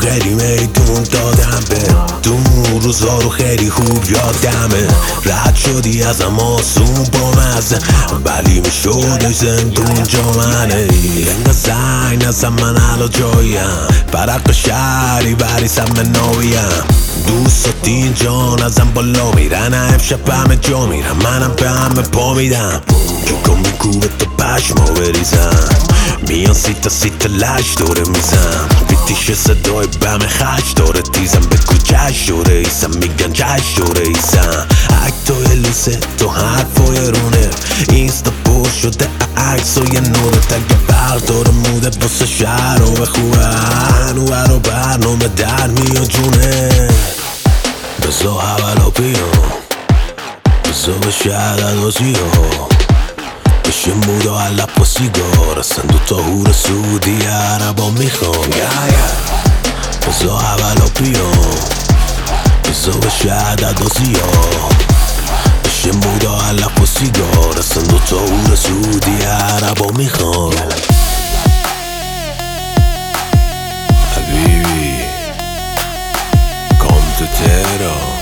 خیلی میدون دادم به دون روزا رو خیلی خوب یادمه رد شدی ازم آسون با مزه ولی میشد زندون جا منه اینگه زنگ نزم من علا جایم برق شهری بری سم ناویم دوستات اینجا ازم بالا میرن امشب همه جا میرم منم به همه پا میدم کیکو میکوبه تا پشما بریزم میان سیتا لش دوره میزم بیتیش صدای بم خش داره تیزم بگو جش دوره ایسم میگن جش دوره ایسم اکتای لوسه تو حرفای رونه اینستا پر شده عکس و یه نوره تگه بردار موده باسه شهر و به خوبه هنوه رو برنامه در میاد جونه بزا اولا بیام بزا بشه عددازی ها بشه مودا علب و سیگار اصلا دوتا هور سعودی عربا میخوام بزا اولا بیام بزا بشه عددازی ها بشه مودا علب و سیگار اصلا دوتا هور سعودی عربا میخوام حبیبی کام تو تهران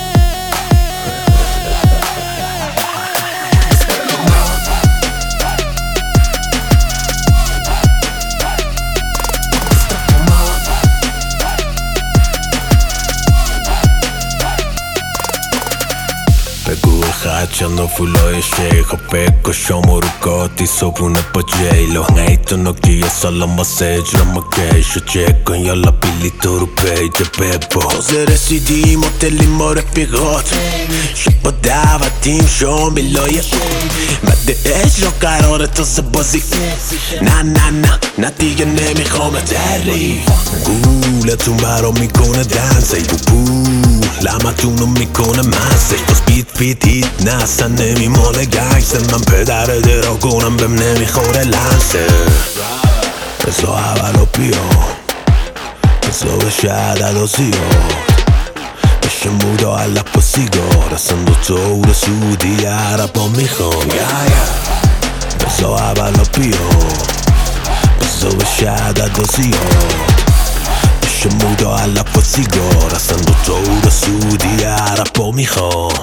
بگو خط چند فولای شیخ و بگو شما رو گاتی صبونه با جیلو نیتو نکی یه سالم واسه اجرام و کشو چک کن یالا بیلی تو رو پیج ببا تازه رسیدیم هتلی ما رفیقات شب با دعوتیم شاملای مده اجرا قراره تازه بازی نه دیگه نمیخوام تعریف گولتون برا میکنه دنسه بو لمتونو میکنه مسش باز بیت هیت نه اصلا نمیماله گنگسه من پدر دراگونم بهم نمیخوره لنسه بزا اولا بیام بزا بشه عدد و زیاد بشه مودا علب و سیگار اصلا دوتا هور سعودی عربا میخوام بزا اولا بیام بزا بشه عدد و زیاد بشه مودا علب و سیگار اصلا دوتا هور سعودی عربا میخوام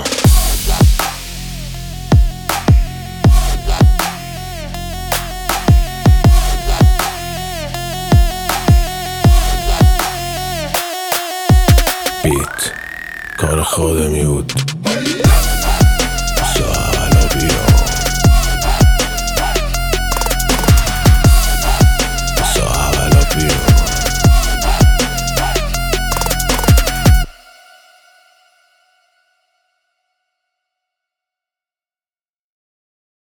بیت کار خودمی بود